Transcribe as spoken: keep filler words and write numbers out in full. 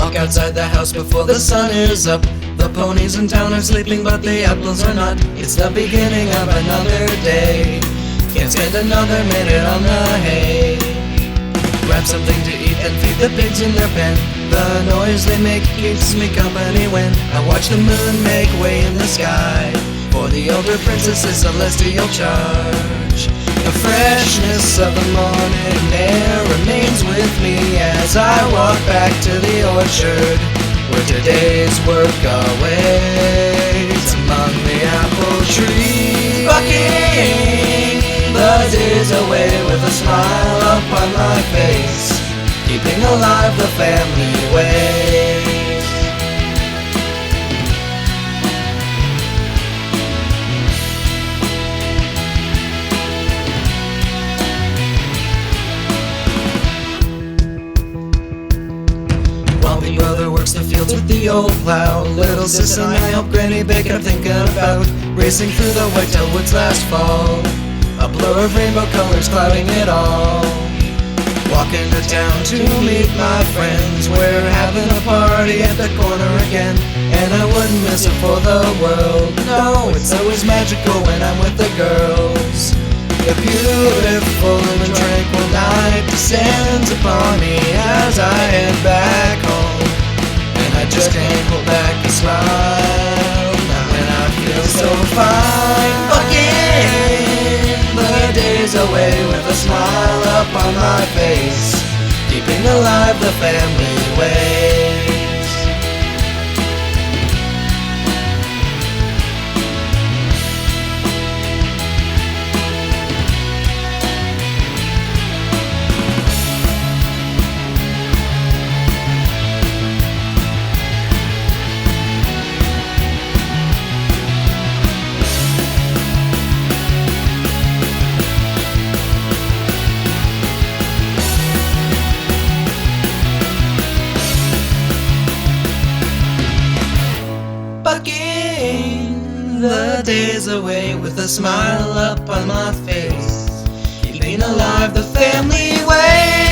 walk outside the house before the sun is up. The ponies in town are sleeping, but the apples are not. It's the beginning of another day. Can't spend another minute on the hay. Grab something to eat and feed the pigs in their pen. The noise they make keeps me company when I watch the moon make way in the sky. For the elder princess's celestial charge. The freshness of the morning air remains with me as I walk back to the orchard where today's work awaits among the apple trees. Bucking the days away with a smile upon my face, keeping alive the family ways. While big brother works the fields with the old plow, little sis and I help Granny bake. I'm thinking about racing through the whitetail woods last fall, a blur of rainbow colors clouding it all. Walking to town to meet my friends, we're having a party at the corner again, and I wouldn't miss it for the world. No, it's always magical when I'm with the girls. The beautiful and tranquil night descends upon me as I head back home, and I just can't hold back a smile now when I feel so fine. Bucking the days away with a smile up on my face, keeping alive the family ways. Bucking the days away with a smile up on my face, keeping alive the family way.